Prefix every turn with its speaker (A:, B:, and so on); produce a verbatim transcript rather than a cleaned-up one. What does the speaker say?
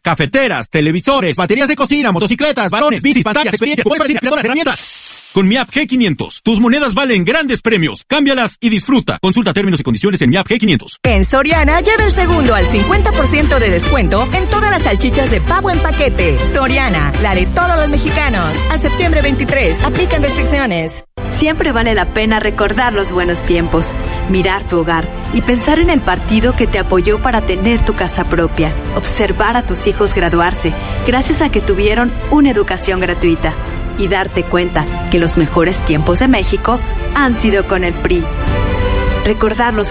A: cafeteras, televisores, baterías de cocina, motocicletas, varones, bicis, pantallas, experiencia, computadoras, aspiradoras, herramientas. Con Mi App G quinientos, tus monedas valen grandes premios. Cámbialas y disfruta. Consulta términos y condiciones en Mi App G quinientos.
B: En Soriana, lleva el segundo al cincuenta por ciento de descuento en todas las salchichas de pavo en paquete. Soriana, la de todos los mexicanos. Al septiembre veintitrés, aplican restricciones.
C: Siempre vale la pena recordar los buenos tiempos, mirar tu hogar y pensar en el partido que te apoyó para tener tu casa propia. Observar a tus hijos graduarse gracias a que tuvieron una educación gratuita. Y darte cuenta que los mejores tiempos de México han sido con el P R I. Recordar los